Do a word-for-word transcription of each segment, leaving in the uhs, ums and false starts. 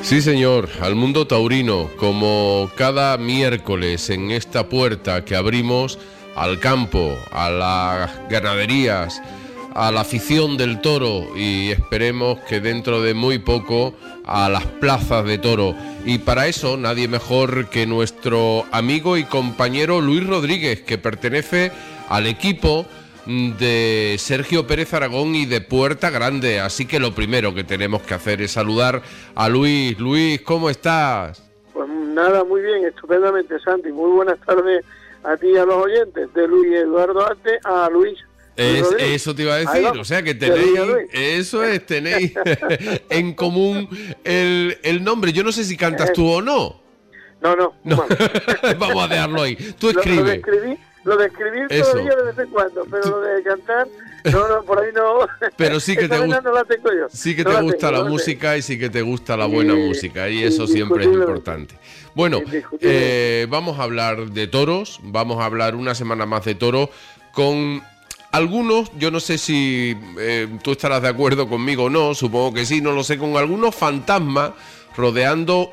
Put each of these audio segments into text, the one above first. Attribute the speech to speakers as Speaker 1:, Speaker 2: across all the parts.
Speaker 1: Sí, señor, al mundo taurino, como cada miércoles en esta puerta que abrimos al campo, a las ganaderías, a la afición del toro y esperemos que dentro de muy poco a las plazas de toro. Y para eso nadie mejor que nuestro amigo y compañero Luis Rodríguez, que pertenece al equipo de Sergio Pérez Aragón y de Puerta Grande. Así que lo primero que tenemos que hacer es saludar a Luis. Luis, ¿cómo estás?
Speaker 2: Pues nada, muy bien, estupendamente, Santi. Muy buenas tardes a ti y a los oyentes, de Luis Eduardo Arte a Luis.
Speaker 1: Es, eso te iba a decir, o sea que tenéis, eso es, tenéis en común el, el nombre. Yo no sé si cantas tú o no.
Speaker 2: No, no.
Speaker 1: no. Vamos a dejarlo ahí. Tú escribes.
Speaker 2: Lo, lo de escribir, lo de escribir todavía de vez en cuando, pero lo de cantar, no, no, por ahí no.
Speaker 1: Pero sí que te gusta,
Speaker 2: no la tengo yo.
Speaker 1: Sí que
Speaker 2: no
Speaker 1: te
Speaker 2: la
Speaker 1: gusta
Speaker 2: tengo,
Speaker 1: la
Speaker 2: no
Speaker 1: música y sí que te gusta la buena y, música y eso siempre es importante. Bueno, eh, vamos a hablar de toros, vamos a hablar una semana más de toros con algunos, yo no sé si eh, tú estarás de acuerdo conmigo o no, supongo que sí, no lo sé, con algunos fantasmas rodeando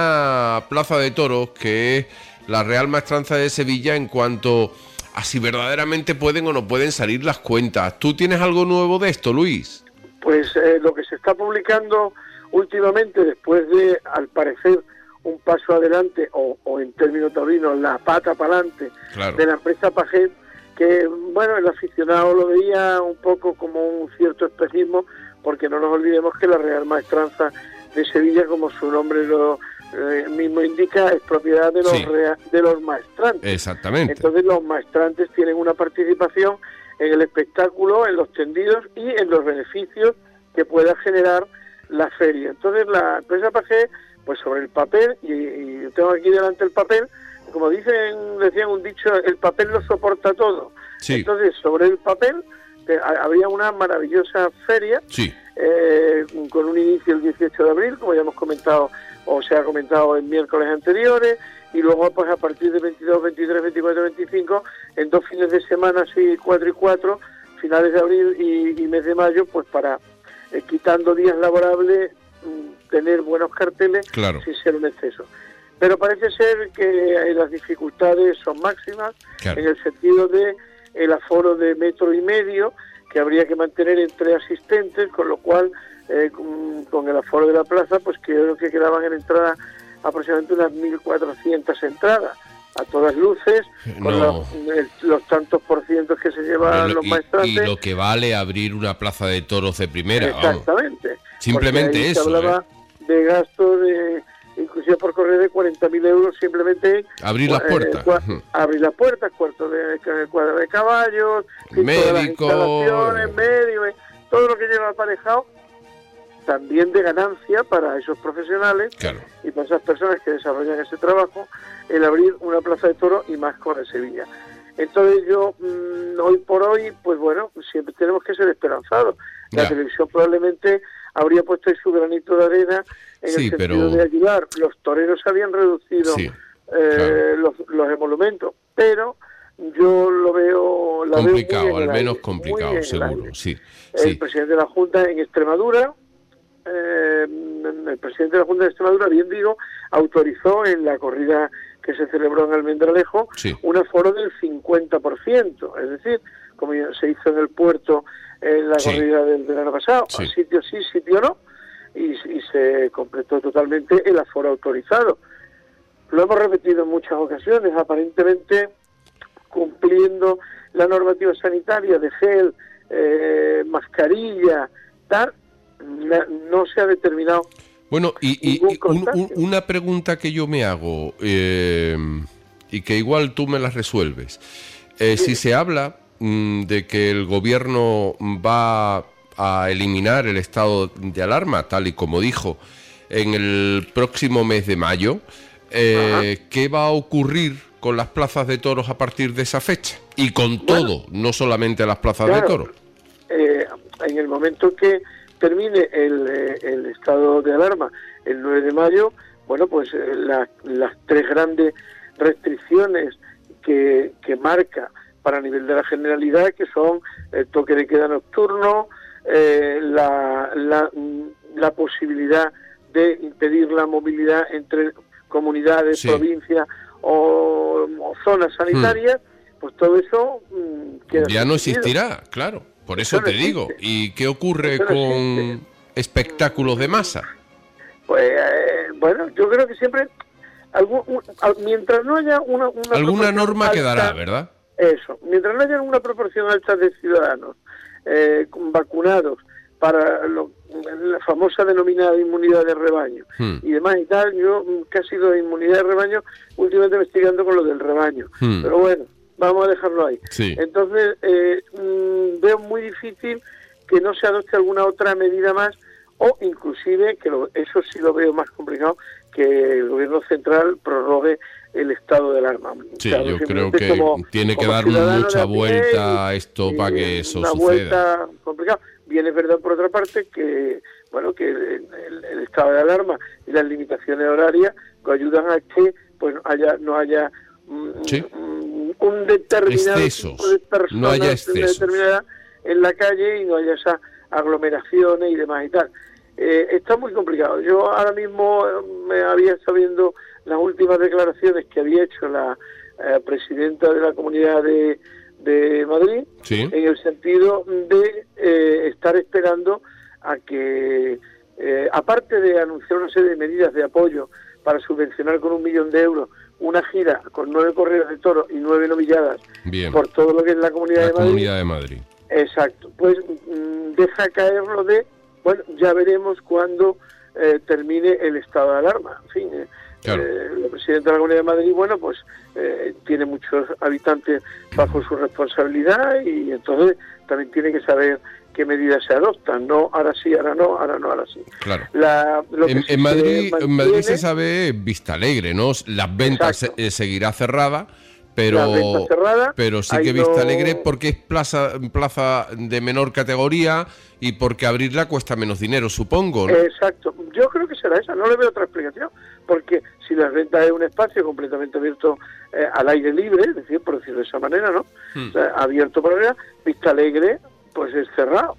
Speaker 1: una plaza de toros que es la Real Maestranza de Sevilla en cuanto a si verdaderamente pueden o no pueden salir las cuentas. ¿Tú tienes algo nuevo de esto, Luis?
Speaker 2: Pues eh, lo que se está publicando últimamente, después de, al parecer, un paso adelante, o, o en términos taurinos, la pata para adelante, claro, de la empresa Paget, que, bueno, el aficionado lo veía un poco como un cierto espejismo, porque no nos olvidemos que la Real Maestranza de Sevilla, como su nombre lo eh, mismo indica, es propiedad de los, sí, rea, de los maestrantes.
Speaker 1: Exactamente.
Speaker 2: Entonces los maestrantes tienen una participación en el espectáculo, en los tendidos y en los beneficios que pueda generar la feria. Entonces la empresa Paget, pues sobre el papel, y, y tengo aquí delante el papel, como dicen, decían un dicho, el papel lo soporta todo. Sí. Entonces, sobre el papel eh, habría una maravillosa feria,
Speaker 1: sí,
Speaker 2: eh, con un inicio el dieciocho de abril, como ya hemos comentado, o se ha comentado en miércoles anteriores, y luego pues a partir de veintidós, veintitrés, veinticuatro, veinticinco, en dos fines de semana, sí, cuatro y cuatro, finales de abril y, y mes de mayo, pues para, eh, quitando días laborables, mm, tener buenos carteles, claro, sin ser un exceso. Pero parece ser que las dificultades son máximas, claro, en el sentido de el aforo de metro y medio, que habría que mantener entre asistentes, con lo cual, eh, con, con el aforo de la plaza, pues creo que quedaban en entrada aproximadamente unas mil cuatrocientas entradas, a todas luces, con no. los, el, los tantos por cientos que se llevan lo, los maestrantes.
Speaker 1: Y lo que vale abrir una plaza de toros de primera.
Speaker 2: Exactamente.
Speaker 1: Vamos. Simplemente eso.
Speaker 2: Se hablaba ¿eh? de gasto de... inclusive por correr de cuarenta mil euros simplemente
Speaker 1: abrir las puertas,
Speaker 2: eh, abrir las puertas, cuarto de cuadra de caballos,
Speaker 1: médico,
Speaker 2: instalaciones, medio, eh, todo lo que lleva aparejado, también de ganancia para esos profesionales, claro, y para esas personas que desarrollan ese trabajo, el abrir una plaza de toros y más con el Sevilla. Entonces yo, mmm, hoy por hoy, pues bueno, siempre tenemos que ser esperanzados. La ya. televisión probablemente habría puesto ahí su granito de arena en sí, el sentido pero... de ayudar. Los toreros habían reducido sí, eh, claro. los, los emolumentos, pero yo lo veo... La
Speaker 1: complicado,
Speaker 2: veo
Speaker 1: al menos
Speaker 2: aire,
Speaker 1: complicado, seguro, sí.
Speaker 2: El
Speaker 1: sí.
Speaker 2: presidente de la Junta en Extremadura, eh, el presidente de la Junta de Extremadura, bien digo, autorizó en la corrida que se celebró en Almendralejo sí. un aforo del cincuenta por ciento, es decir, como se hizo en el puerto en la sí. corrida del verano pasado, sí. sitio sí, sitio no, y, y se completó totalmente el aforo autorizado. Lo hemos repetido en muchas ocasiones, aparentemente cumpliendo la normativa sanitaria de gel, eh, mascarilla, tal, no se ha determinado.
Speaker 1: Bueno, y, y, y un, un, una pregunta que yo me hago, eh, y que igual tú me la resuelves. Eh, sí. Si se habla mmm, de que el gobierno va a eliminar el estado de alarma, tal y como dijo, en el próximo mes de mayo, eh, ¿qué va a ocurrir con las plazas de toros a partir de esa fecha? Y con bueno, todo, no solamente las plazas claro, de toros.
Speaker 2: Eh, en el momento que termine el, el estado de alarma el nueve de mayo, bueno, pues eh, la, las tres grandes restricciones que, que marca para nivel de la Generalidad, que son el toque de queda nocturno, eh, la, la, la posibilidad de impedir la movilidad entre comunidades, sí. provincias o, o zonas sanitarias, hmm. pues todo eso mmm, queda
Speaker 1: ya no existirá, claro, por eso, eso te no digo. ¿Y qué ocurre no con existe. espectáculos de masa?
Speaker 2: Pues eh, bueno, yo creo que siempre algún, un, mientras no haya una, una
Speaker 1: alguna norma
Speaker 2: alta,
Speaker 1: quedará, ¿verdad?
Speaker 2: Eso, mientras no haya una proporción alta de ciudadanos eh, vacunados para lo, la famosa denominada inmunidad de rebaño hmm. y demás y tal, yo casi lo de inmunidad de rebaño últimamente investigando con lo del rebaño, hmm. pero bueno, vamos a dejarlo ahí.
Speaker 1: Sí.
Speaker 2: Entonces eh, mmm, veo muy difícil que no se adopte alguna otra medida más, o inclusive, que lo, eso sí lo veo más complicado, que el gobierno central prorrogue el estado de alarma.
Speaker 1: Sí, o sea, yo creo que como, tiene que dar mucha vuelta a esto y, para que eso
Speaker 2: una
Speaker 1: suceda.
Speaker 2: Una vuelta complicada. Bien, es verdad, por otra parte, que bueno que el, el, el estado de alarma y las limitaciones horarias ayudan a que pues haya no haya
Speaker 1: ¿Sí?
Speaker 2: un, un determinado
Speaker 1: excesos.
Speaker 2: tipo de personas
Speaker 1: no haya excesos.
Speaker 2: determinada en la calle y no haya esas aglomeraciones y demás y tal. Eh, está muy complicado. Yo ahora mismo me había estado viendo las últimas declaraciones que había hecho la eh, presidenta de la Comunidad de, de Madrid,
Speaker 1: ¿Sí?
Speaker 2: en el sentido de eh, estar esperando a que, eh, aparte de anunciar una serie de medidas de apoyo para subvencionar con un millón de euros una gira con nueve correos de toros y nueve novilladas
Speaker 1: Bien.
Speaker 2: por todo lo que es la Comunidad,
Speaker 1: la
Speaker 2: de,
Speaker 1: comunidad
Speaker 2: Madrid,
Speaker 1: de Madrid.
Speaker 2: Exacto. Pues mmm, deja caer lo de, bueno, ya veremos cuando eh, termine el estado de alarma. En fin, eh,
Speaker 1: claro.
Speaker 2: eh, el presidente de la Comunidad de Madrid, bueno, pues eh, tiene muchos habitantes bajo su responsabilidad y entonces también tiene que saber qué medidas se adoptan. No, ahora sí, ahora no, ahora no, ahora sí.
Speaker 1: Claro.
Speaker 2: La, lo
Speaker 1: en,
Speaker 2: que
Speaker 1: en, Madrid,
Speaker 2: mantiene,
Speaker 1: en Madrid se sabe Vista Alegre, ¿no? Las ventas se, seguirá cerrada. Pero,
Speaker 2: cerrada,
Speaker 1: pero sí que Vista no... Alegre porque es plaza plaza de menor categoría y porque abrirla cuesta menos dinero, supongo, ¿no?
Speaker 2: Exacto. Yo creo que será esa, no le veo otra explicación, porque si las ventas es un espacio completamente abierto eh, al aire libre, es decir, por decirlo de esa manera, ¿no? Hmm. O sea, abierto para allá, Vista Alegre, pues es cerrado.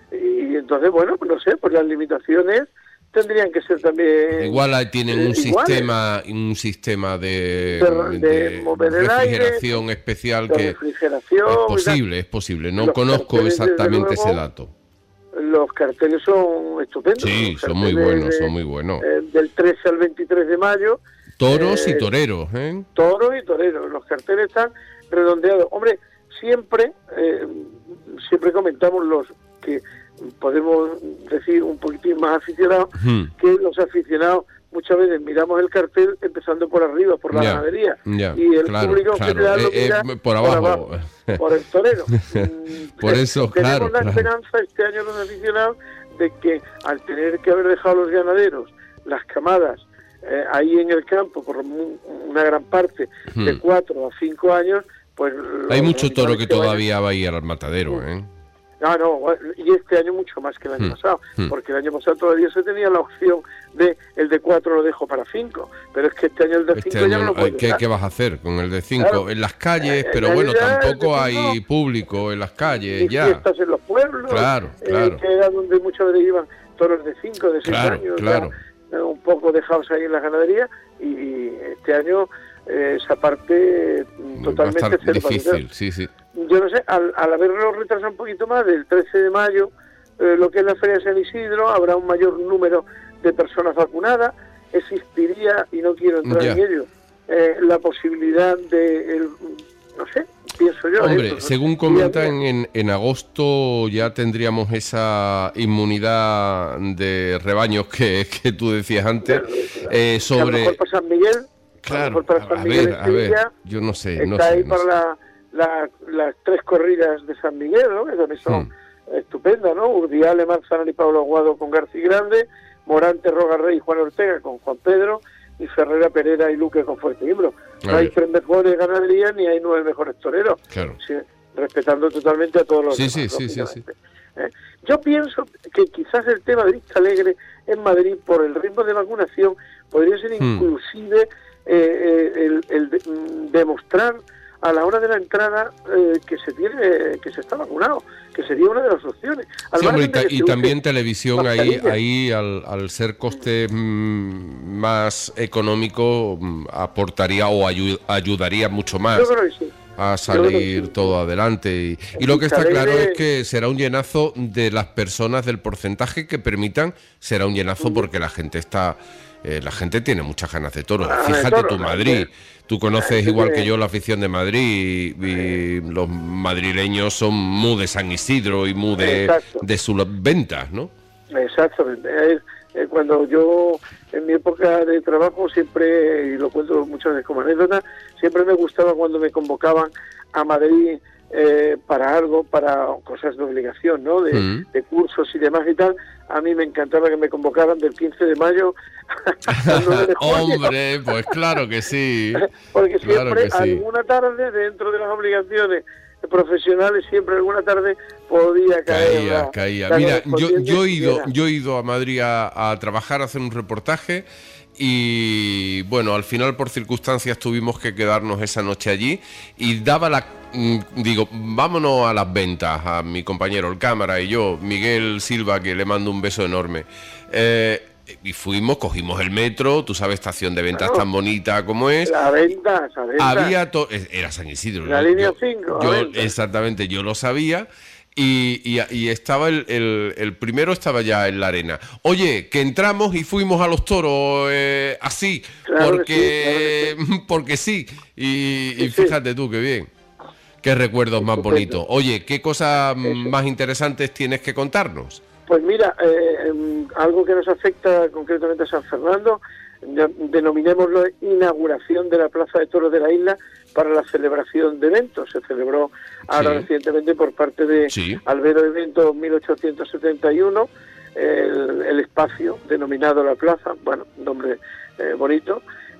Speaker 2: Y entonces, bueno, pues no sé, pues las limitaciones tendrían que ser también
Speaker 1: igual tienen un
Speaker 2: eh,
Speaker 1: sistema un sistema de,
Speaker 2: de, de, de mover el
Speaker 1: refrigeración
Speaker 2: aire,
Speaker 1: especial
Speaker 2: de
Speaker 1: que
Speaker 2: refrigeración,
Speaker 1: es posible, es posible. No
Speaker 2: los
Speaker 1: conozco exactamente luego, ese dato.
Speaker 2: Los carteles son estupendos.
Speaker 1: Sí, son muy buenos, de, son muy buenos.
Speaker 2: Eh, del trece al veintitrés de mayo.
Speaker 1: Toros eh, y toreros, ¿eh?
Speaker 2: Toros y toreros. Los carteles están redondeados. Hombre, siempre, eh, siempre comentamos los que podemos decir un poquitín más aficionados, hmm. que los aficionados muchas veces miramos el cartel empezando por arriba, por la
Speaker 1: ya,
Speaker 2: ganadería,
Speaker 1: ya,
Speaker 2: y el
Speaker 1: claro,
Speaker 2: público
Speaker 1: claro.
Speaker 2: general lo
Speaker 1: eh,
Speaker 2: mira
Speaker 1: eh, por abajo,
Speaker 2: por, abajo, por el torero.
Speaker 1: Por eso,
Speaker 2: Tenemos
Speaker 1: claro.
Speaker 2: la claro. esperanza este año los aficionados de que al tener que haber dejado los ganaderos, las camadas, eh, ahí en el campo por una gran parte, hmm. de cuatro a cinco años, pues...
Speaker 1: Hay mucho toro que todavía va a ir al matadero, ¿eh?
Speaker 2: No, no, y este año mucho más que el año hmm. pasado,
Speaker 1: hmm.
Speaker 2: porque el año pasado todavía se tenía la opción de el de cuatro lo dejo para cinco, pero es que este año el de
Speaker 1: este
Speaker 2: cinco ya no lo puedes
Speaker 1: ¿qué,
Speaker 2: dar.
Speaker 1: ¿Qué vas a hacer con el de cinco? Claro. En las calles,
Speaker 2: eh,
Speaker 1: pero bueno, tampoco hay
Speaker 2: cinco,
Speaker 1: público en las calles,
Speaker 2: y
Speaker 1: ya.
Speaker 2: fiestas en los pueblos,
Speaker 1: claro, claro.
Speaker 2: Eh, que era donde muchas veces iban toros de cinco, de seis
Speaker 1: claro,
Speaker 2: años,
Speaker 1: claro.
Speaker 2: Ya, un poco dejados ahí en la ganadería, y este año eh, esa parte totalmente
Speaker 1: va a estar difícil, sí, sí.
Speaker 2: Yo no sé, al, al haberlo retrasado un poquito más, del trece de mayo, eh, lo que es la Feria de San Isidro, habrá un mayor número de personas vacunadas, existiría, y no quiero entrar
Speaker 1: ya.
Speaker 2: en ello, eh, la posibilidad de, el, no sé, pienso yo.
Speaker 1: Hombre,
Speaker 2: esto,
Speaker 1: según
Speaker 2: ¿no?
Speaker 1: comentan, en, en agosto ya tendríamos esa inmunidad de rebaños que, que tú decías antes, eh, sobre...
Speaker 2: A lo mejor para San Miguel,
Speaker 1: claro,
Speaker 2: a, para San
Speaker 1: a
Speaker 2: Miguel
Speaker 1: ver, a ver, yo no sé,
Speaker 2: está
Speaker 1: no sé.
Speaker 2: ahí
Speaker 1: no
Speaker 2: para
Speaker 1: sé.
Speaker 2: La, la, las tres corridas de San Miguel, ¿no? Que también son hmm. estupendas, ¿no? Urdiale, Manzanal y Pablo Aguado con García Grande, Morante, Rogarrey y Juan Ortega con Juan Pedro, y Ferrera, Pereira y Luque con Fuerteventura. No hay tres mejores ganaderías ni hay nueve mejores toreros,
Speaker 1: claro.
Speaker 2: sí, respetando totalmente a todos los
Speaker 1: sí,
Speaker 2: demás.
Speaker 1: Sí, sí, sí, sí.
Speaker 2: ¿Eh? Yo pienso que quizás el tema de Vista Alegre en Madrid, por el ritmo de vacunación, podría ser inclusive hmm. eh, eh, el, el de, mm, demostrar a la hora de la entrada eh, que se tiene, que se está vacunado, que sería una de las opciones.
Speaker 1: Sí, hombre, y, ta y también televisión ahí, ahí al, al ser coste mmm, más económico mmm, aportaría o ayu ayudaría mucho más.
Speaker 2: Yo creo que sí.
Speaker 1: A salir todo adelante y, y lo que está claro es que será un llenazo de las personas del porcentaje que permitan, será un llenazo porque la gente está eh, la gente tiene muchas ganas de toros. Ah, fíjate tu Madrid, tú conoces igual que yo la afición de Madrid y, y los madrileños son muy de San Isidro y muy de, de sus ventas, ¿no?
Speaker 2: Exactamente. Es, eh, cuando yo en mi época de trabajo siempre, y lo cuento muchas veces como anécdota, siempre me gustaba cuando me convocaban a Madrid eh, para algo, para cosas de obligación, ¿no? De, mm. de cursos y demás y tal. A mí me encantaba que me convocaran del quince de mayo al nueve de junio.
Speaker 1: Hombre, pues claro que sí.
Speaker 2: Porque
Speaker 1: claro
Speaker 2: siempre
Speaker 1: que sí.
Speaker 2: alguna tarde dentro de las obligaciones profesionales, siempre alguna tarde podía caer.
Speaker 1: Caía, la, caía. La Mira, yo, yo, he ido, yo he ido a Madrid a, a trabajar, a hacer un reportaje y bueno, al final por circunstancias tuvimos que quedarnos esa noche allí y daba la... Digo, vámonos a las ventas, a mi compañero, el cámara y yo, Miguel Silva, que le mando un beso enorme. Eh, y fuimos, cogimos el metro, tú sabes, estación de ventas claro, tan bonita como es.
Speaker 2: La venta, la venta.
Speaker 1: Había to era San Isidro.
Speaker 2: La
Speaker 1: ¿no?
Speaker 2: línea
Speaker 1: yo,
Speaker 2: cinco.
Speaker 1: Yo, exactamente, yo lo sabía. Y, y, y estaba el, el, el primero estaba ya en la arena. Oye, que entramos y fuimos a los toros eh, así,
Speaker 2: claro
Speaker 1: porque,
Speaker 2: sí, claro sí.
Speaker 1: porque sí. Y,
Speaker 2: sí,
Speaker 1: y fíjate
Speaker 2: sí.
Speaker 1: tú, qué bien. Qué recuerdos más
Speaker 2: Estupendo.
Speaker 1: bonitos. Oye, ¿qué cosas
Speaker 2: Eso.
Speaker 1: más interesantes tienes que contarnos?
Speaker 2: Pues mira, eh, algo que nos afecta concretamente a San Fernando, denominémoslo inauguración de la Plaza de Toros de la isla para la celebración de eventos. Se celebró ahora sí. recientemente por parte de sí. Albero Eventos mil ochocientos setenta y uno, el, el espacio denominado la plaza, bueno, nombre eh, bonito,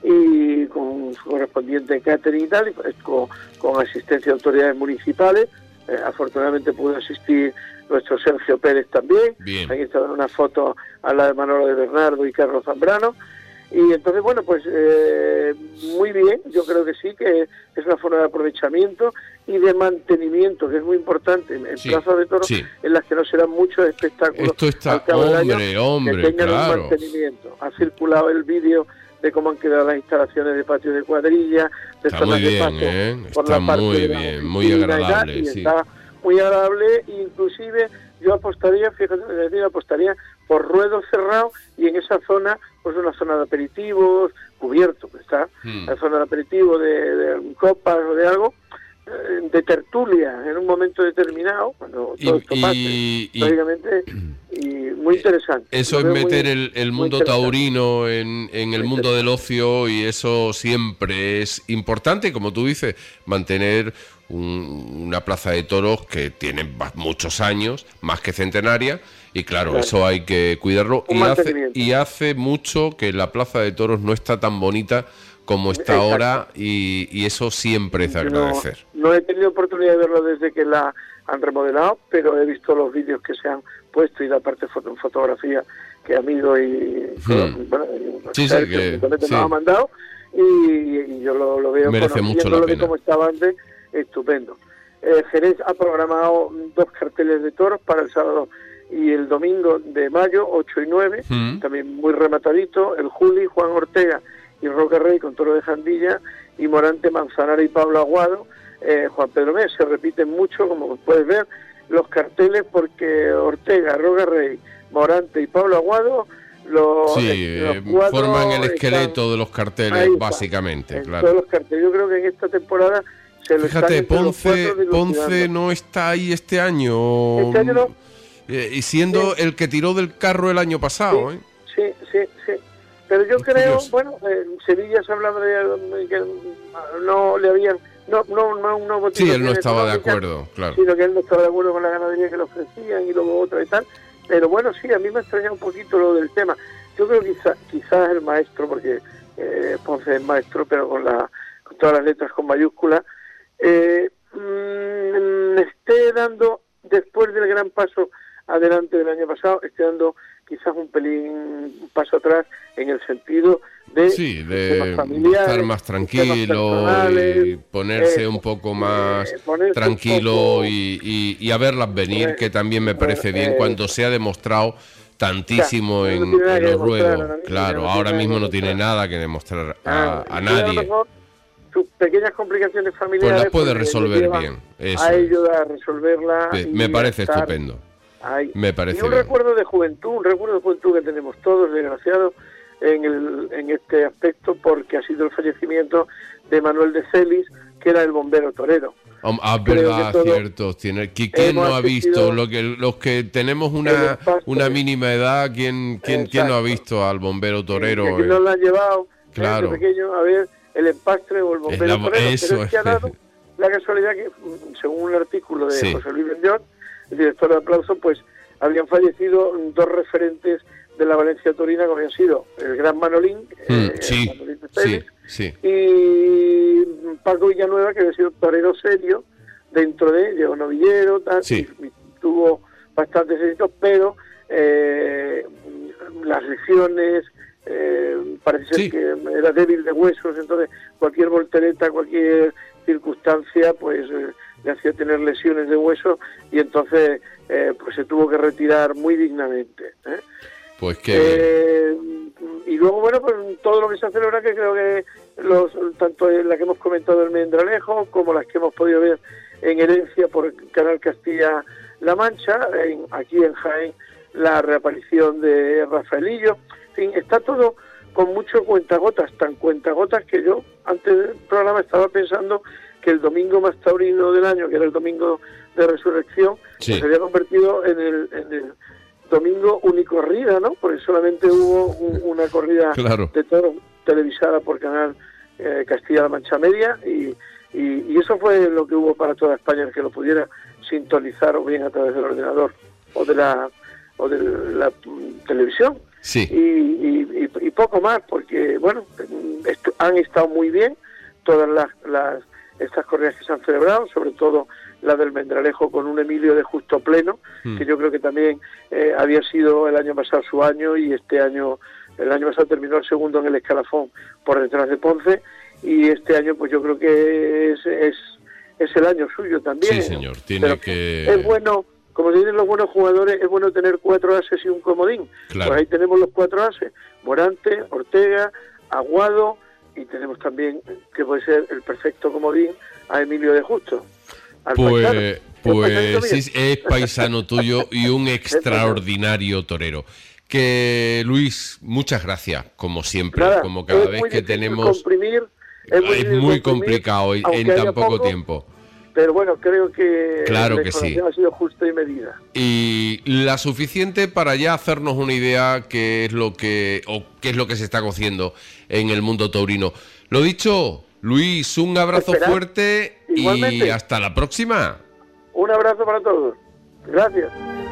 Speaker 2: y con su correspondiente catering y tal, y pues, con, con asistencia de autoridades municipales. Eh, afortunadamente pudo asistir nuestro Sergio Pérez también.
Speaker 1: Bien.
Speaker 2: Aquí estaban unas fotos a la de Manolo de Bernardo y Carlos Zambrano. Y entonces, bueno, pues eh, muy bien, yo creo que sí, que es una forma de aprovechamiento y de mantenimiento, que es muy importante en sí, plazas de toros, sí. en las que no serán muchos espectáculos.
Speaker 1: Esto está, al cabo hombre, del año, hombre,
Speaker 2: que tengan
Speaker 1: claro.
Speaker 2: un mantenimiento. Ha circulado el vídeo de cómo han quedado las instalaciones de patio de cuadrilla, de
Speaker 1: está muy bien, paso, eh.
Speaker 2: por
Speaker 1: está
Speaker 2: la parte
Speaker 1: muy
Speaker 2: de la
Speaker 1: bien, muy agradable.
Speaker 2: Y, tal, y
Speaker 1: sí.
Speaker 2: está muy agradable, inclusive yo apostaría, fíjate, decir, apostaría por ruedo cerrado y en esa zona, pues una zona de aperitivos, cubierto, que está, hmm. la zona de aperitivo de, de copas o de algo, de tertulia en un momento determinado, cuando todo
Speaker 1: y,
Speaker 2: esto pase,
Speaker 1: y,
Speaker 2: lógicamente, y, y muy interesante.
Speaker 1: Eso es meter muy, el, el mundo taurino en, en el mundo del ocio, y eso siempre es importante, como tú dices, mantener un, una plaza de toros que tiene muchos años, más que centenaria, y claro, claro. eso hay que cuidarlo, y hace, y hace mucho que la plaza de toros no está tan bonita como está Exacto. ahora, y, y eso siempre es de agradecer.
Speaker 2: No, no he tenido oportunidad de verlo desde que la han remodelado, pero he visto los vídeos que se han puesto y la parte foto, fotografía que amigos y, hmm. bueno, y
Speaker 1: sí, sí, que,
Speaker 2: que
Speaker 1: sí.
Speaker 2: nos ha mandado, y, y yo lo, lo veo
Speaker 1: merece mucho la pena.
Speaker 2: Como estaba antes, estupendo. Eh, Jerez ha programado dos carteles de toros para el sábado y el domingo de mayo, ocho y nueve, hmm. también muy rematadito, el Juli, Juan Ortega y Roca Rey con toro de Jandilla, y Morante, Manzanara y Pablo Aguado, eh, Juan Pedro Més. Se repiten mucho, como puedes ver, los carteles, porque Ortega, Roca Rey, Morante y Pablo Aguado los,
Speaker 1: sí,
Speaker 2: eh,
Speaker 1: los forman el esqueleto de los carteles, básicamente, claro.
Speaker 2: Todos los carteles. Yo creo que en esta temporada se lo
Speaker 1: Fíjate, Ponce, Ponce no está ahí este año,
Speaker 2: este año no.
Speaker 1: eh, y siendo sí. el que tiró del carro el año pasado,
Speaker 2: sí,
Speaker 1: ¿eh?
Speaker 2: Sí, sí, sí. Pero yo es creo, curioso. bueno, en Sevilla se hablaba de que no le habían, no, no, no, no
Speaker 1: sí, él no estaba de acuerdo, claro.
Speaker 2: Sino que él no estaba de acuerdo con la ganadería que le ofrecían y luego otra y tal. Pero bueno, sí, a mí me extraña un poquito lo del tema. Yo creo que quizá, quizás el maestro, porque eh, Ponce es maestro, pero con, la, con todas las letras con mayúsculas, eh, mmm, esté dando, después del gran paso adelante del año pasado, esté dando quizás un pelín un paso atrás en el sentido de,
Speaker 1: sí, de estar más tranquilo y ponerse eh, un poco más eh, tranquilo poco, y, y, y a verlas venir, eh, que también me parece eh, bien eh, cuando se ha demostrado tantísimo ya, en, no en los ruedos. Claro, no ahora mismo no tiene nada que demostrar a, a nadie.
Speaker 2: Sus pequeñas complicaciones familiares
Speaker 1: pues las puede resolver bien. Eso.
Speaker 2: A ellos a resolverla.
Speaker 1: Sí, me parece estupendo.
Speaker 2: Ahí.
Speaker 1: Me parece
Speaker 2: y un
Speaker 1: bien.
Speaker 2: recuerdo de juventud, un recuerdo de juventud que tenemos todos, desgraciados, en, el, en este aspecto, porque ha sido el fallecimiento de Manuel de Celis, que era el bombero torero.
Speaker 1: Ah, verdad, cierto. Tiene, ¿Quién no ha visto? Lo que, los que tenemos una, una mínima edad, ¿quién, quién, ¿quién no ha visto al bombero torero?
Speaker 2: ¿Quién no lo ha llevado
Speaker 1: claro.
Speaker 2: desde pequeño a ver el empastre o el bombero
Speaker 1: la,
Speaker 2: torero?
Speaker 1: Eso
Speaker 2: Pero es que ha dado la casualidad que, según un artículo de sí. José Luis Benllón, el director de Aplauso, pues habían fallecido dos referentes de la Valencia Torina, que habían sido el gran Manolín,
Speaker 1: mm,
Speaker 2: eh,
Speaker 1: sí,
Speaker 2: Manolín de Celis,
Speaker 1: sí, sí.
Speaker 2: y Paco Villanueva, que había sido torero serio, dentro de, llegó novillero, tal,
Speaker 1: sí.
Speaker 2: y, y tuvo bastantes éxitos, pero eh, las lesiones, eh, parece ser sí. que era débil de huesos, entonces cualquier voltereta, cualquier circunstancia, pues eh, le hacía tener lesiones de hueso, y entonces eh, pues se tuvo que retirar muy dignamente. ¿eh?
Speaker 1: Pues que...
Speaker 2: Eh, y luego, bueno, pues todo lo que se celebra, que creo que los tanto la que hemos comentado en Mendralejo, como las que hemos podido ver en Herencia por Canal Castilla-La Mancha, en, aquí en Jaén, la reaparición de Rafaelillo. En fin, está todo con mucho cuentagotas, tan cuentagotas que yo, antes del programa, estaba pensando que el domingo más taurino del año, que era el domingo de Resurrección, sí. pues se había convertido en el, en el domingo unicorrida, ¿no? Porque solamente hubo un, una corrida
Speaker 1: claro.
Speaker 2: de toros televisada por Canal eh, Castilla-La Mancha Media, y, y, y eso fue lo que hubo para toda España, el que lo pudiera sintonizar o bien a través del ordenador o de la o de la televisión.
Speaker 1: Sí.
Speaker 2: Y, y, y, y poco más, porque, bueno, esto, han estado muy bien todas las, las estas corridas que se han celebrado, sobre todo la del Mendralejo con un Emilio de Justo Pleno, mm. que yo creo que también eh, había sido el año pasado su año, y este año, el año pasado terminó el segundo en el escalafón por detrás de Ponce, y este año pues yo creo que es, es, es el año suyo también.
Speaker 1: Sí, señor, tiene
Speaker 2: Pero
Speaker 1: que...
Speaker 2: Es bueno, como dicen los buenos jugadores, es bueno tener cuatro ases y un comodín.
Speaker 1: Claro.
Speaker 2: Pues ahí tenemos los cuatro ases: Morante, Ortega, Aguado, y tenemos también, que puede ser el perfecto comodín, a Emilio de Justo.
Speaker 1: Pues, pues es, es paisano tuyo y un extraordinario torero. Que Luis, muchas gracias, como siempre,
Speaker 2: Nada,
Speaker 1: como cada vez que tenemos...
Speaker 2: Comprimir, es muy,
Speaker 1: es muy complicado en tan poco, poco tiempo.
Speaker 2: Pero bueno, creo que
Speaker 1: claro
Speaker 2: la
Speaker 1: que sí.
Speaker 2: ha sido justa y medida.
Speaker 1: Y la suficiente para ya hacernos una idea qué es lo que o qué es lo que se está cociendo en el mundo taurino. Lo dicho, Luis, un abrazo Esperad. fuerte. Igualmente. Y hasta la próxima.
Speaker 2: Un abrazo para todos. Gracias.